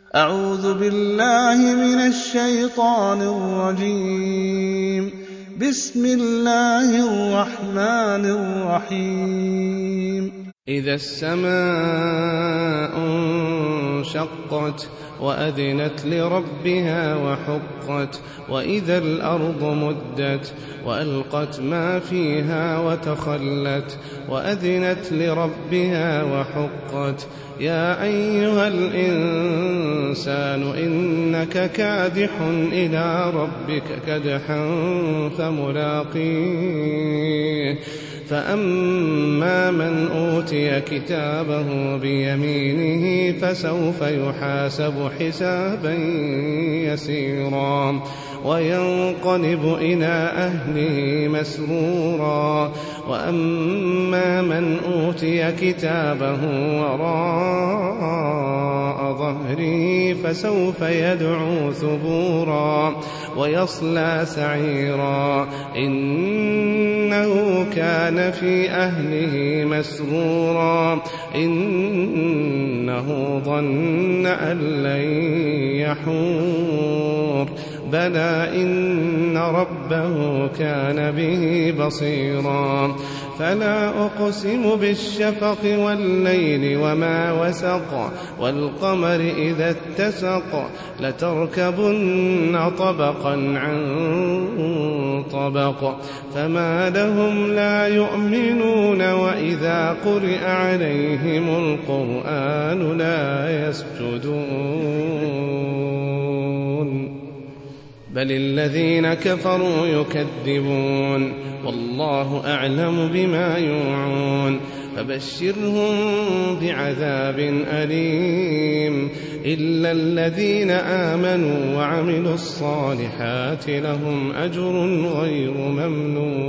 أعوذ بالله من الشيطان الرجيم. بسم الله الرحمن الرحيم. إذا السماء انشقت وأذنت لربها وحقت وإذا الأرض مدت وألقت ما فيها وتخلت وأذنت لربها وحقت يا أيها الإنسان إنك كادح إلى ربك كدحا فملاقيه فأما من أوتي كتابه بيمينه فسوف يحاسب حسابا يسيرا وينقلب إلى أهله مسرورا وأما من أوتي كتابه وراء ظهره فسوف يدعو ثبورا ويصلى سعيرا إنه كان في أهله مسرورا إنه ظن أن لن يحور بلى إن ربه كان به بصيرا فلا أقسم بالشفق والليل وما وسق والقمر إذا اتسق لتركبن طبقا عن طبق فما لهم لا يؤمنون وإذا قرئ عليهم القرآن لا يسجدون بل الذين كفروا يكذبون والله أعلم بما يوعون فبشرهم بعذاب أليم إلا الذين آمنوا وعملوا الصالحات لهم أجر غير ممنون.